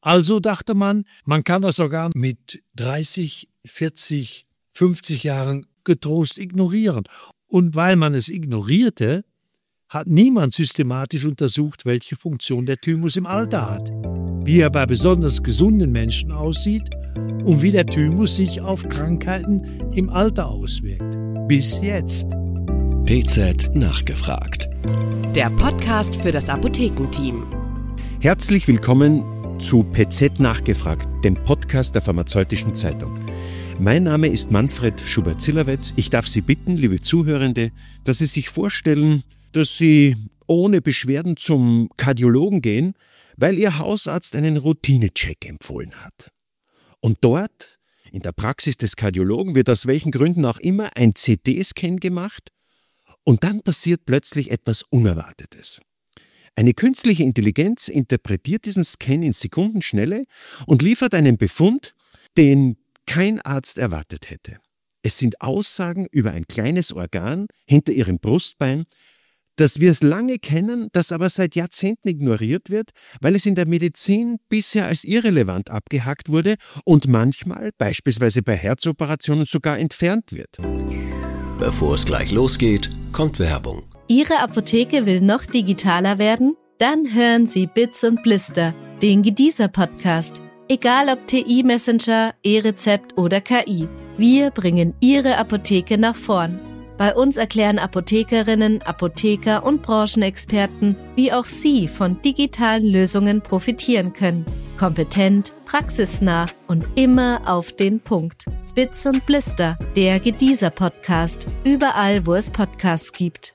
Also dachte man, man kann das Organ mit 30, 40, 50 Jahren getrost ignorieren. Und weil man es ignorierte, hat niemand systematisch untersucht, welche Funktion der Thymus im Alter hat, wie er bei besonders gesunden Menschen aussieht und wie der Thymus sich auf Krankheiten im Alter auswirkt. Bis jetzt. PZ nachgefragt. Der Podcast für das Apothekenteam. Herzlich willkommen zu PZ nachgefragt, dem Podcast der Pharmazeutischen Zeitung. Mein Name ist Manfred Schubert-Zillerwetz. Ich darf Sie bitten, liebe Zuhörende, dass Sie sich vorstellen, dass Sie ohne Beschwerden zum Kardiologen gehen, weil Ihr Hausarzt einen Routinecheck empfohlen hat. Und dort, in der Praxis des Kardiologen, wird aus welchen Gründen auch immer ein CT-Scan gemacht und dann passiert plötzlich etwas Unerwartetes. Eine künstliche Intelligenz interpretiert diesen Scan in Sekundenschnelle und liefert einen Befund, den kein Arzt erwartet hätte. Es sind Aussagen über ein kleines Organ hinter Ihrem Brustbein, dass wir es lange kennen, das aber seit Jahrzehnten ignoriert wird, weil es in der Medizin bisher als irrelevant abgehakt wurde und manchmal, beispielsweise bei Herzoperationen, sogar entfernt wird. Bevor es gleich losgeht, kommt Werbung. Ihre Apotheke will noch digitaler werden? Dann hören Sie Bits und Blister, den Gedieser-Podcast. Egal ob TI-Messenger, E-Rezept oder KI, wir bringen Ihre Apotheke nach vorn. Bei uns erklären Apothekerinnen, Apotheker und Branchenexperten, wie auch Sie von digitalen Lösungen profitieren können. Kompetent, praxisnah und immer auf den Punkt. Bits und Blister, der Gedieser-Podcast, überall wo es Podcasts gibt.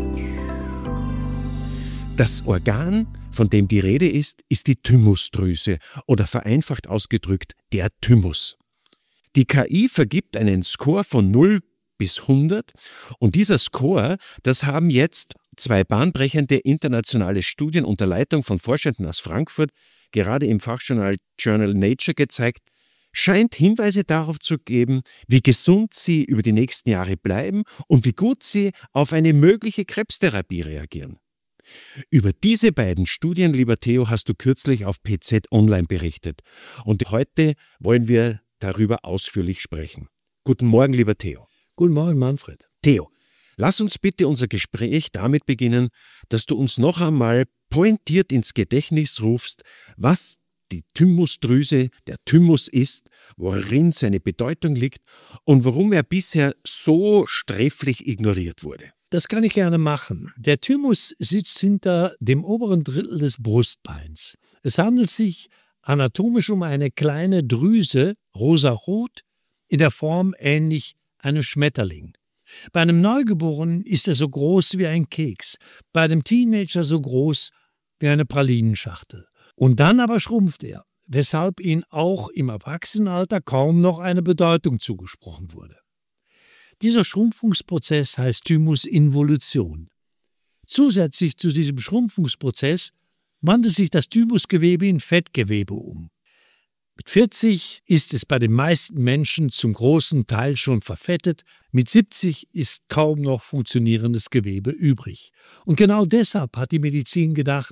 Das Organ, von dem die Rede ist die Thymusdrüse oder vereinfacht ausgedrückt der Thymus. Die KI vergibt einen Score von 0 bis 100 und dieser Score, das haben jetzt 2 bahnbrechende internationale Studien unter Leitung von Forschenden aus Frankfurt, gerade im Fachjournal Nature gezeigt, scheint Hinweise darauf zu geben, wie gesund sie über die nächsten Jahre bleiben und wie gut sie auf eine mögliche Krebstherapie reagieren. Über diese beiden Studien, lieber Theo, hast du kürzlich auf PZ Online berichtet. Und heute wollen wir darüber ausführlich sprechen. Guten Morgen, lieber Theo. Guten Morgen, Manfred. Theo, lass uns bitte unser Gespräch damit beginnen, dass du uns noch einmal pointiert ins Gedächtnis rufst, was die Thymusdrüse, der Thymus ist, worin seine Bedeutung liegt und warum er bisher so sträflich ignoriert wurde. Das kann ich gerne machen. Der Thymus sitzt hinter dem oberen Drittel des Brustbeins. Es handelt sich anatomisch um eine kleine Drüse, rosarot, in der Form ähnlich einem Schmetterling. Bei einem Neugeborenen ist er so groß wie ein Keks, bei einem Teenager so groß wie eine Pralinenschachtel. Und dann aber schrumpft er, weshalb ihm auch im Erwachsenenalter kaum noch eine Bedeutung zugesprochen wurde. Dieser Schrumpfungsprozess heißt Thymusinvolution. Zusätzlich zu diesem Schrumpfungsprozess wandelt sich das Thymusgewebe in Fettgewebe um. Mit 40 ist es bei den meisten Menschen zum großen Teil schon verfettet, mit 70 ist kaum noch funktionierendes Gewebe übrig. Und genau deshalb hat die Medizin gedacht,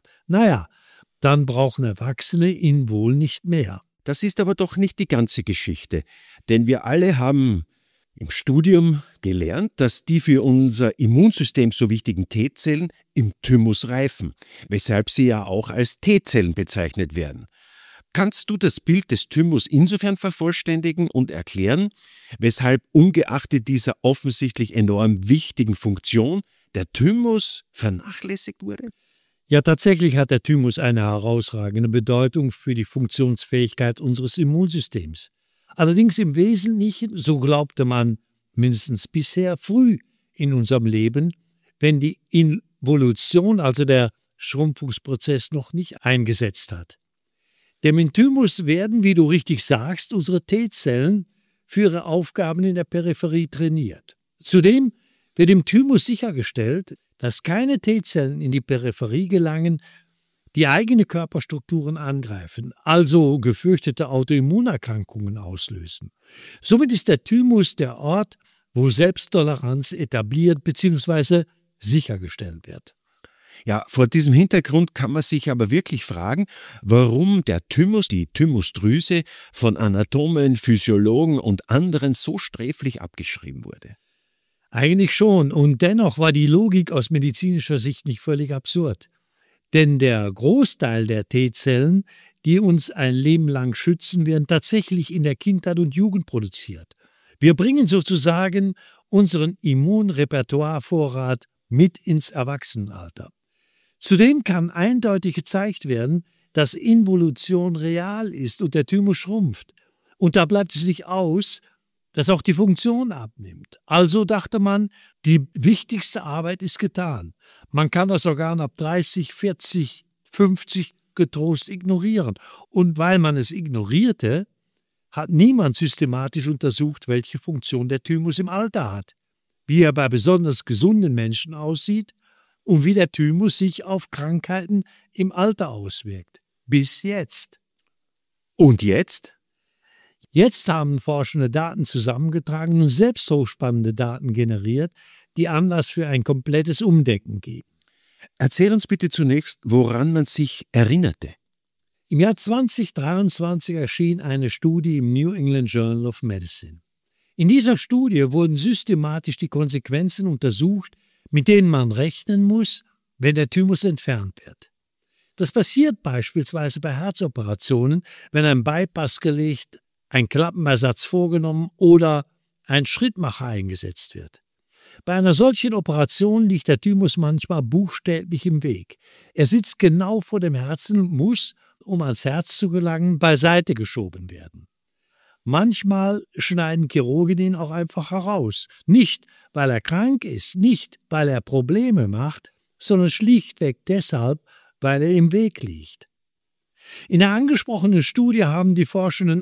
dann brauchen Erwachsene ihn wohl nicht mehr. Das ist aber doch nicht die ganze Geschichte, denn wir alle haben im Studium gelernt, dass die für unser Immunsystem so wichtigen T-Zellen im Thymus reifen, weshalb sie ja auch als T-Zellen bezeichnet werden. Kannst du das Bild des Thymus insofern vervollständigen und erklären, weshalb ungeachtet dieser offensichtlich enorm wichtigen Funktion der Thymus vernachlässigt wurde? Ja, tatsächlich hat der Thymus eine herausragende Bedeutung für die Funktionsfähigkeit unseres Immunsystems. Allerdings im Wesentlichen, so glaubte man mindestens bisher, früh in unserem Leben, wenn die Involution, also der Schrumpfungsprozess, noch nicht eingesetzt hat. Denn im Thymus werden, wie du richtig sagst, unsere T-Zellen für ihre Aufgaben in der Peripherie trainiert. Zudem wird im Thymus sichergestellt, dass keine T-Zellen in die Peripherie gelangen, die eigene Körperstrukturen angreifen, also gefürchtete Autoimmunerkrankungen auslösen. Somit ist der Thymus der Ort, wo Selbsttoleranz etabliert bzw. sichergestellt wird. Ja, vor diesem Hintergrund kann man sich aber wirklich fragen, warum der Thymus, die Thymusdrüse, von Anatomen, Physiologen und anderen so sträflich abgeschrieben wurde. Eigentlich schon, und dennoch war die Logik aus medizinischer Sicht nicht völlig absurd. Denn der Großteil der T-Zellen, die uns ein Leben lang schützen, werden tatsächlich in der Kindheit und Jugend produziert. Wir bringen sozusagen unseren Immunrepertoirevorrat mit ins Erwachsenenalter. Zudem kann eindeutig gezeigt werden, dass Involution real ist und der Thymus schrumpft. Und da bleibt es nicht aus, dass auch die Funktion abnimmt. Also dachte man, die wichtigste Arbeit ist getan. Man kann das Organ ab 30, 40, 50 getrost ignorieren. Und weil man es ignorierte, hat niemand systematisch untersucht, welche Funktion der Thymus im Alter hat, wie er bei besonders gesunden Menschen aussieht und wie der Thymus sich auf Krankheiten im Alter auswirkt. Bis jetzt. Und jetzt? Jetzt haben Forschende Daten zusammengetragen und selbst hochspannende Daten generiert, die Anlass für ein komplettes Umdenken geben. Erzähl uns bitte zunächst, woran man sich erinnerte. Im Jahr 2023 erschien eine Studie im New England Journal of Medicine. In dieser Studie wurden systematisch die Konsequenzen untersucht, mit denen man rechnen muss, wenn der Thymus entfernt wird. Das passiert beispielsweise bei Herzoperationen, wenn ein Bypass gelegt, ein Klappenersatz vorgenommen oder ein Schrittmacher eingesetzt wird. Bei einer solchen Operation liegt der Thymus manchmal buchstäblich im Weg. Er sitzt genau vor dem Herzen und muss, um ans Herz zu gelangen, beiseite geschoben werden. Manchmal schneiden Chirurgen ihn auch einfach heraus. Nicht, weil er krank ist, nicht, weil er Probleme macht, sondern schlichtweg deshalb, weil er im Weg liegt. In der angesprochenen Studie haben die Forschenden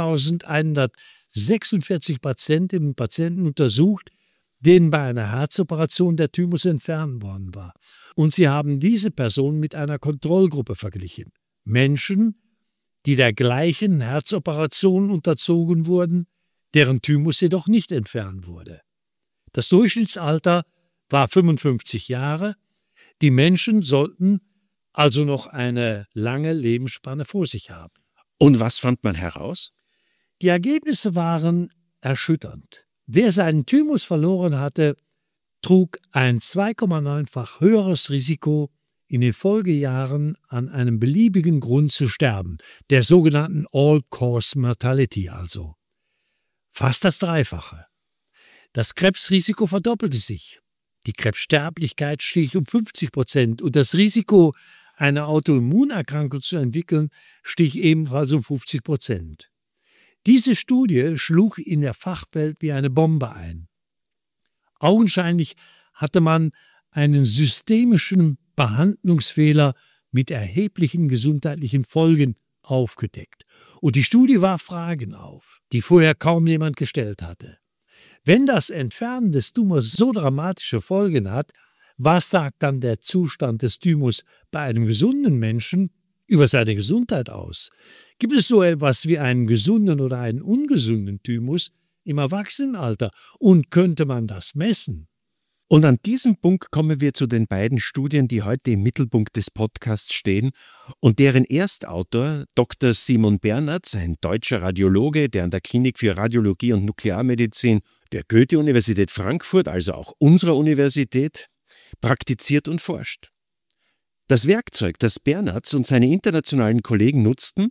1146 Patientinnen und Patienten untersucht, denen bei einer Herzoperation der Thymus entfernt worden war. Und sie haben diese Personen mit einer Kontrollgruppe verglichen. Menschen, die der gleichen Herzoperation unterzogen wurden, deren Thymus jedoch nicht entfernt wurde. Das Durchschnittsalter war 55 Jahre. Die Menschen sollten also noch eine lange Lebensspanne vor sich haben. Und was fand man heraus? Die Ergebnisse waren erschütternd. Wer seinen Thymus verloren hatte, trug ein 2,9-fach höheres Risiko, in den Folgejahren an einem beliebigen Grund zu sterben, der sogenannten All-Cause Mortality also. Fast das Dreifache. Das Krebsrisiko verdoppelte sich. Die Krebssterblichkeit stieg um 50% und das Risiko, eine Autoimmunerkrankung zu entwickeln, stieg ebenfalls um 50%. Diese Studie schlug in der Fachwelt wie eine Bombe ein. Augenscheinlich hatte man einen systemischen Behandlungsfehler mit erheblichen gesundheitlichen Folgen aufgedeckt. Und die Studie warf Fragen auf, die vorher kaum jemand gestellt hatte. Wenn das Entfernen des Tumors so dramatische Folgen hat, was sagt dann der Zustand des Thymus bei einem gesunden Menschen über seine Gesundheit aus? Gibt es so etwas wie einen gesunden oder einen ungesunden Thymus im Erwachsenenalter? Und könnte man das messen? Und an diesem Punkt kommen wir zu den beiden Studien, die heute im Mittelpunkt des Podcasts stehen und deren Erstautor, Dr. Simon Bernatz, ein deutscher Radiologe, der an der Klinik für Radiologie und Nuklearmedizin der Goethe-Universität Frankfurt, also auch unserer Universität, praktiziert und forscht. Das Werkzeug, das Bernatz und seine internationalen Kollegen nutzten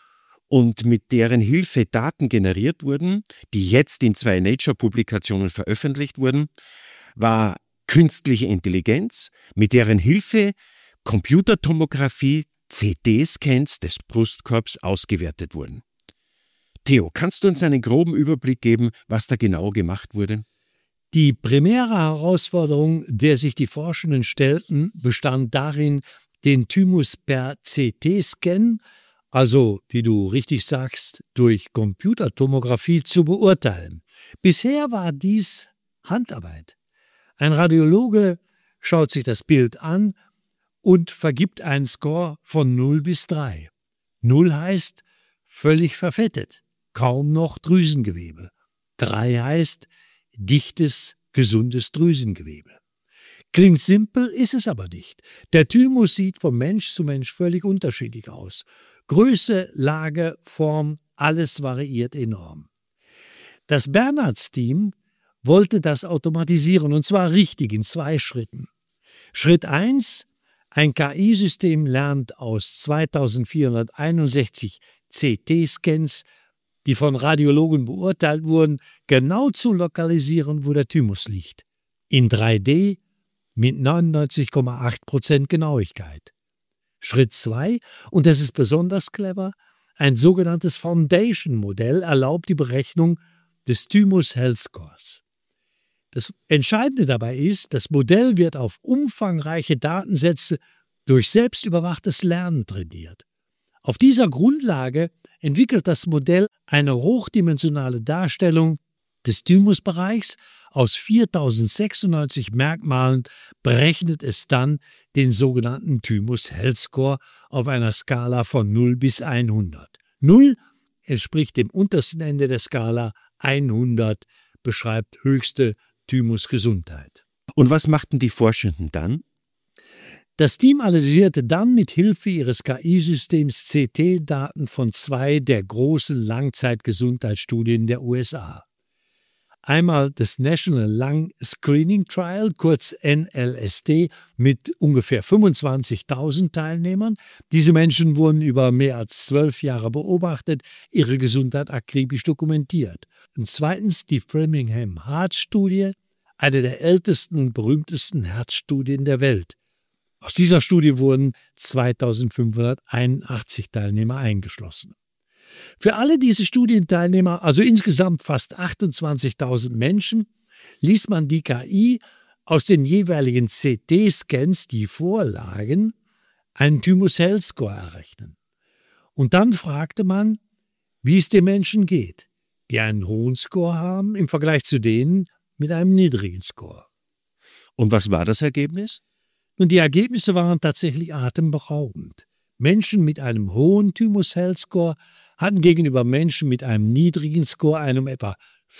und mit deren Hilfe Daten generiert wurden, die jetzt in 2 Nature-Publikationen veröffentlicht wurden, war künstliche Intelligenz, mit deren Hilfe Computertomographie, CT-Scans des Brustkorbs ausgewertet wurden. Theo, kannst du uns einen groben Überblick geben, was da genau gemacht wurde? Die primäre Herausforderung, der sich die Forschenden stellten, bestand darin, den Thymus per CT-Scan, also, wie du richtig sagst, durch Computertomographie zu beurteilen. Bisher war dies Handarbeit. Ein Radiologe schaut sich das Bild an und vergibt einen Score von 0 bis 3. 0 heißt völlig verfettet, kaum noch Drüsengewebe. 3 heißt dichtes, gesundes Drüsengewebe. Klingt simpel, ist es aber nicht. Der Thymus sieht von Mensch zu Mensch völlig unterschiedlich aus. Größe, Lage, Form, alles variiert enorm. Das Bernards-Team wollte das automatisieren, und zwar richtig in 2 Schritten. Schritt 1: Ein KI-System lernt aus 2461 CT-Scans, die von Radiologen beurteilt wurden, genau zu lokalisieren, wo der Thymus liegt. In 3D mit 99,8% Genauigkeit. Schritt 2, und das ist besonders clever, ein sogenanntes Foundation-Modell erlaubt die Berechnung des Thymus Health Scores. Das Entscheidende dabei ist, das Modell wird auf umfangreiche Datensätze durch selbstüberwachtes Lernen trainiert. Auf dieser Grundlage entwickelt das Modell eine hochdimensionale Darstellung des Thymusbereichs. Aus 4096 Merkmalen berechnet es dann den sogenannten Thymus Health Score auf einer Skala von 0 bis 100. 0 entspricht dem untersten Ende der Skala, 100 beschreibt höchste Thymusgesundheit. Und was machten die Forschenden dann? Das Team analysierte dann mit Hilfe ihres KI-Systems CT-Daten von 2 der großen Langzeitgesundheitsstudien der USA. Einmal das National Lung Screening Trial, kurz NLST, mit ungefähr 25.000 Teilnehmern. Diese Menschen wurden über mehr als 12 Jahre beobachtet, ihre Gesundheit akribisch dokumentiert. Und zweitens die Framingham Heart Studie, eine der ältesten und berühmtesten Herzstudien der Welt. Aus dieser Studie wurden 2581 Teilnehmer eingeschlossen. Für alle diese Studienteilnehmer, also insgesamt fast 28.000 Menschen, ließ man die KI aus den jeweiligen CT-Scans, die vorlagen, einen Thymus Health Score errechnen. Und dann fragte man, wie es den Menschen geht, die einen hohen Score haben im Vergleich zu denen mit einem niedrigen Score. Und was war das Ergebnis? Und die Ergebnisse waren tatsächlich atemberaubend. Menschen mit einem hohen Thymus Health Score hatten gegenüber Menschen mit einem niedrigen Score ein um etwa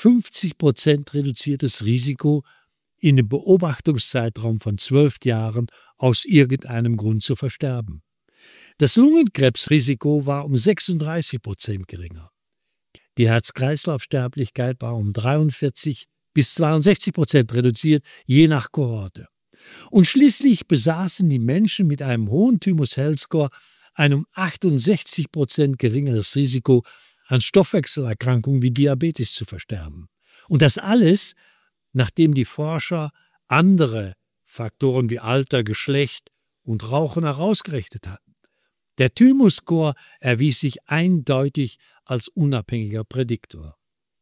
50% reduziertes Risiko, in dem Beobachtungszeitraum von 12 Jahren aus irgendeinem Grund zu versterben. Das Lungenkrebsrisiko war um 36% geringer. Die Herz-Kreislauf-Sterblichkeit war um 43 bis 62% reduziert, je nach Kohorte. Und schließlich besaßen die Menschen mit einem hohen Thymus Health Score ein um 68% geringeres Risiko, an Stoffwechselerkrankungen wie Diabetes zu versterben. Und das alles, nachdem die Forscher andere Faktoren wie Alter, Geschlecht und Rauchen herausgerechnet hatten. Der Thymus-Score erwies sich eindeutig als unabhängiger Prädiktor.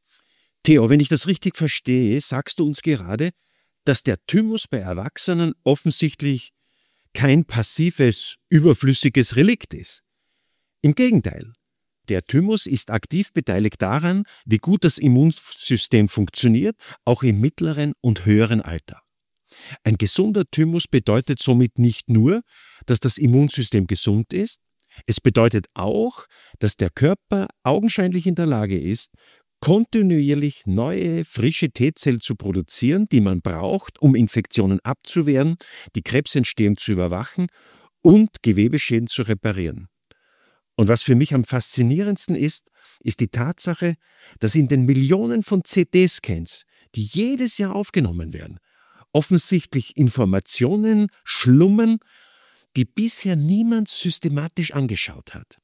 Theo, wenn ich das richtig verstehe, sagst du uns gerade, dass der Thymus bei Erwachsenen offensichtlich kein passives, überflüssiges Relikt ist. Im Gegenteil, der Thymus ist aktiv beteiligt daran, wie gut das Immunsystem funktioniert, auch im mittleren und höheren Alter. Ein gesunder Thymus bedeutet somit nicht nur, dass das Immunsystem gesund ist, es bedeutet auch, dass der Körper augenscheinlich in der Lage ist, kontinuierlich neue, frische T-Zellen zu produzieren, die man braucht, um Infektionen abzuwehren, die Krebsentstehung zu überwachen und Gewebeschäden zu reparieren. Und was für mich am faszinierendsten ist, ist die Tatsache, dass in den Millionen von CT-Scans, die jedes Jahr aufgenommen werden, offensichtlich Informationen schlummern, die bisher niemand systematisch angeschaut hat.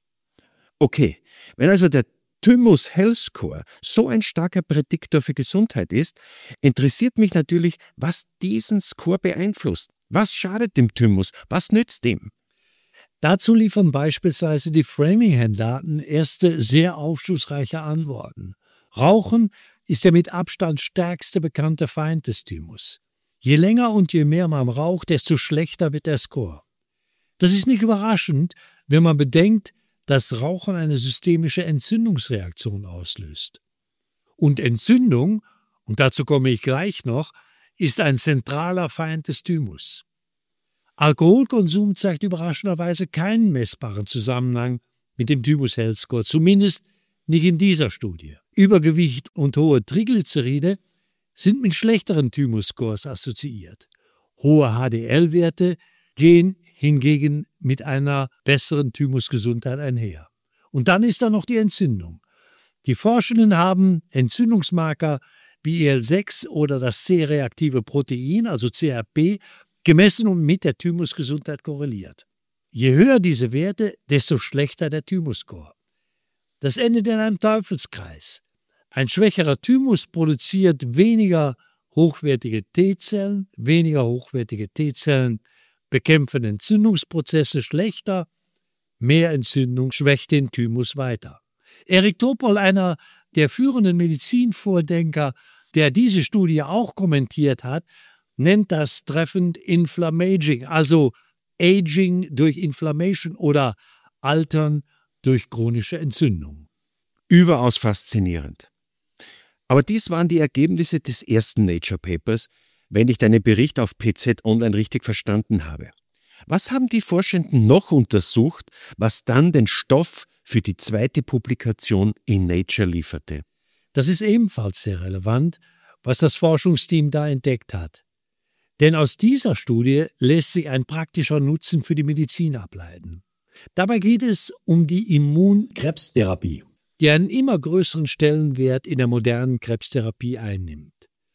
Okay, wenn also der Thymus Health Score so ein starker Prädiktor für Gesundheit ist, interessiert mich natürlich, was diesen Score beeinflusst. Was schadet dem Thymus? Was nützt ihm? Dazu liefern beispielsweise die Framingham-Daten erste sehr aufschlussreiche Antworten. Rauchen ist der mit Abstand stärkste bekannte Feind des Thymus. Je länger und je mehr man raucht, desto schlechter wird der Score. Das ist nicht überraschend, wenn man bedenkt, dass Rauchen eine systemische Entzündungsreaktion auslöst. Und Entzündung, und dazu komme ich gleich noch, ist ein zentraler Feind des Thymus. Alkoholkonsum zeigt überraschenderweise keinen messbaren Zusammenhang mit dem Thymus Health Score, zumindest nicht in dieser Studie. Übergewicht und hohe Triglyceride sind mit schlechteren Thymus-Scores assoziiert. Hohe HDL-Werte gehen hingegen mit einer besseren Thymusgesundheit einher. Und dann ist da noch die Entzündung. Die Forschenden haben Entzündungsmarker wie IL-6 oder das C-reaktive Protein, also CRP, gemessen und mit der Thymusgesundheit korreliert. Je höher diese Werte, desto schlechter der Thymusscore. Das endet in einem Teufelskreis. Ein schwächerer Thymus produziert weniger hochwertige T-Zellen, bekämpfen Entzündungsprozesse schlechter, mehr Entzündung schwächt den Thymus weiter. Eric Topol, einer der führenden Medizinvordenker, der diese Studie auch kommentiert hat, nennt das treffend Inflammaging, also Aging durch Inflammation oder Altern durch chronische Entzündung. Überaus faszinierend. Aber dies waren die Ergebnisse des ersten Nature Papers, wenn ich deinen Bericht auf PZ Online richtig verstanden habe. Was haben die Forschenden noch untersucht, was dann den Stoff für die zweite Publikation in Nature lieferte? Das ist ebenfalls sehr relevant, was das Forschungsteam da entdeckt hat. Denn aus dieser Studie lässt sich ein praktischer Nutzen für die Medizin ableiten. Dabei geht es um die Immunkrebstherapie, die einen immer größeren Stellenwert in der modernen Krebstherapie einnimmt.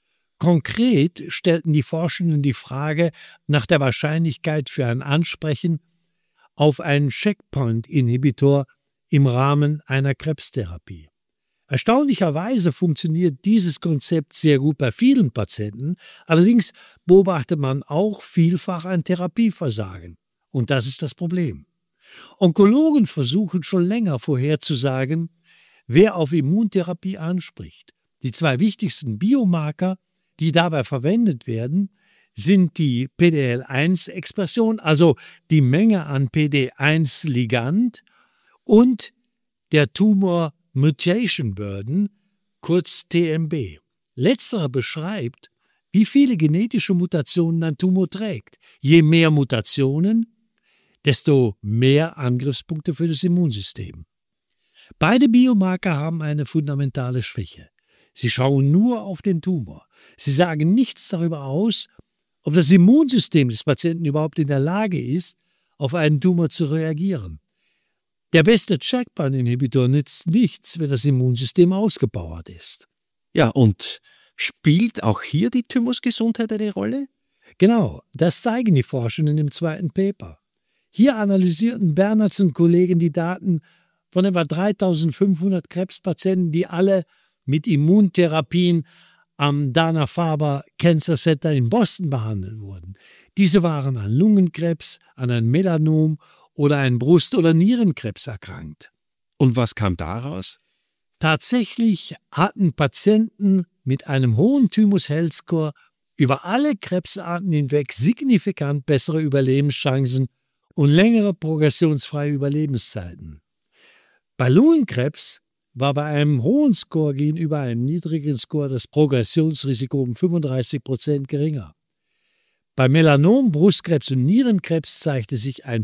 Konkret stellten die Forschenden die Frage nach der Wahrscheinlichkeit für ein Ansprechen auf einen Checkpoint-Inhibitor im Rahmen einer Krebstherapie. Erstaunlicherweise funktioniert dieses Konzept sehr gut bei vielen Patienten, allerdings beobachtet man auch vielfach ein Therapieversagen. Und das ist das Problem. Onkologen versuchen schon länger vorherzusagen, wer auf Immuntherapie anspricht. Die zwei wichtigsten Biomarker, die dabei verwendet werden, sind die PD-L1-Expression, also die Menge an PD-1-Ligand, und der Tumor Mutation Burden, kurz TMB. Letzterer beschreibt, wie viele genetische Mutationen ein Tumor trägt. Je mehr Mutationen, desto mehr Angriffspunkte für das Immunsystem. Beide Biomarker haben eine fundamentale Schwäche. Sie schauen nur auf den Tumor. Sie sagen nichts darüber aus, ob das Immunsystem des Patienten überhaupt in der Lage ist, auf einen Tumor zu reagieren. Der beste Checkpoint-Inhibitor nützt nichts, wenn das Immunsystem ausgepowert ist. Ja, und spielt auch hier die Thymusgesundheit eine Rolle? Genau, das zeigen die Forschenden im zweiten Paper. Hier analysierten Bernards und Kollegen die Daten von etwa 3500 Krebspatienten, die alle mit Immuntherapien am Dana-Farber Cancer Center in Boston behandelt wurden. Diese waren an Lungenkrebs, an ein Melanom oder an Brust- oder Nierenkrebs erkrankt. Und was kam daraus? Tatsächlich hatten Patienten mit einem hohen Thymus-Health-Score über alle Krebsarten hinweg signifikant bessere Überlebenschancen und längere progressionsfreie Überlebenszeiten. Bei Lungenkrebs war bei einem hohen Score gegenüber einem niedrigen Score das Progressionsrisiko um 35% geringer. Bei Melanom, Brustkrebs und Nierenkrebs zeigte sich ein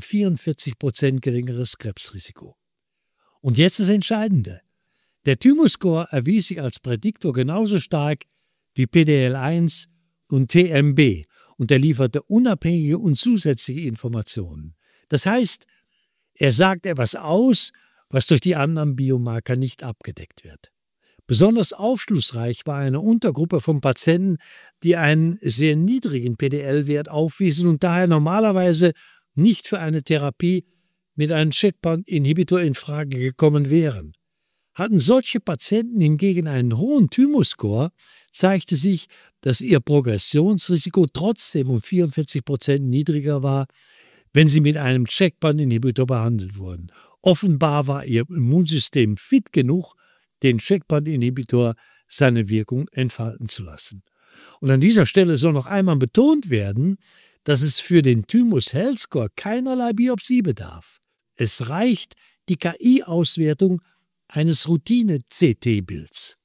44% geringeres Krebsrisiko. Und jetzt das Entscheidende. Der Thymus-Score erwies sich als Prädiktor genauso stark wie PD-L1 und TMB und er lieferte unabhängige und zusätzliche Informationen. Das heißt, er sagt etwas aus, was durch die anderen Biomarker nicht abgedeckt wird. Besonders aufschlussreich war eine Untergruppe von Patienten, die einen sehr niedrigen PDL-Wert aufwiesen und daher normalerweise nicht für eine Therapie mit einem Checkpoint-Inhibitor in Frage gekommen wären. Hatten solche Patienten hingegen einen hohen Thymus-Score, zeigte sich, dass ihr Progressionsrisiko trotzdem um 44% niedriger war, wenn sie mit einem Checkpoint-Inhibitor behandelt wurden. Offenbar war ihr Immunsystem fit genug, den Checkpoint-Inhibitor seine Wirkung entfalten zu lassen. Und an dieser Stelle soll noch einmal betont werden, dass es für den Thymus-Health-Score keinerlei Biopsie bedarf. Es reicht die KI-Auswertung eines Routine-CT-Bilds.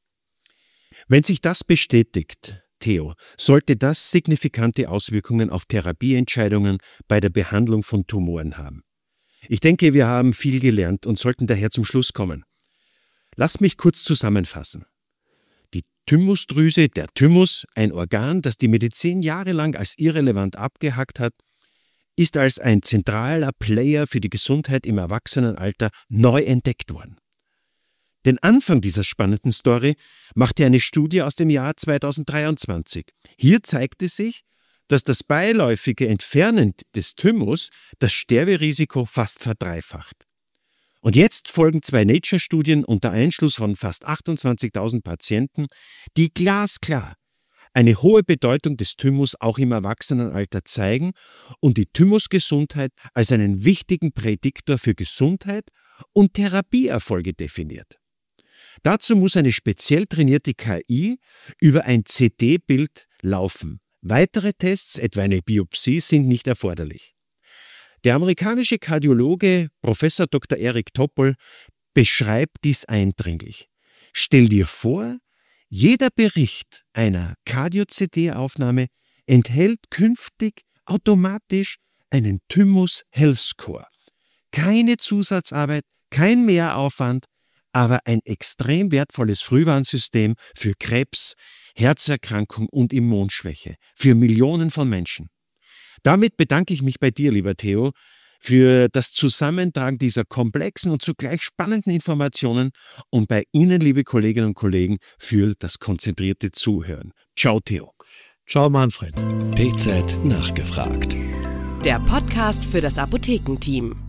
Wenn sich das bestätigt, Theo, sollte das signifikante Auswirkungen auf Therapieentscheidungen bei der Behandlung von Tumoren haben. Ich denke, wir haben viel gelernt und sollten daher zum Schluss kommen. Lass mich kurz zusammenfassen. Die Thymusdrüse, der Thymus, ein Organ, das die Medizin jahrelang als irrelevant abgehackt hat, ist als ein zentraler Player für die Gesundheit im Erwachsenenalter neu entdeckt worden. Den Anfang dieser spannenden Story machte eine Studie aus dem Jahr 2023. Hier zeigte sich, dass das beiläufige Entfernen des Thymus das Sterberisiko fast verdreifacht. Und jetzt folgen 2 Nature-Studien unter Einschluss von fast 28.000 Patienten, die glasklar eine hohe Bedeutung des Thymus auch im Erwachsenenalter zeigen und die Thymusgesundheit als einen wichtigen Prädiktor für Gesundheit und Therapieerfolge definiert. Dazu muss eine speziell trainierte KI über ein CT-Bild laufen. Weitere Tests, etwa eine Biopsie, sind nicht erforderlich. Der amerikanische Kardiologe Prof. Dr. Eric Topol beschreibt dies eindringlich. Stell dir vor, jeder Bericht einer Cardio-CT-Aufnahme enthält künftig automatisch einen Thymus Health Score. Keine Zusatzarbeit, kein Mehraufwand, aber ein extrem wertvolles Frühwarnsystem für Krebs, Herzerkrankung und Immunschwäche für Millionen von Menschen. Damit bedanke ich mich bei dir, lieber Theo, für das Zusammentragen dieser komplexen und zugleich spannenden Informationen und bei Ihnen, liebe Kolleginnen und Kollegen, für das konzentrierte Zuhören. Ciao, Theo. Ciao, Manfred. PZ nachgefragt. Der Podcast für das Apothekenteam.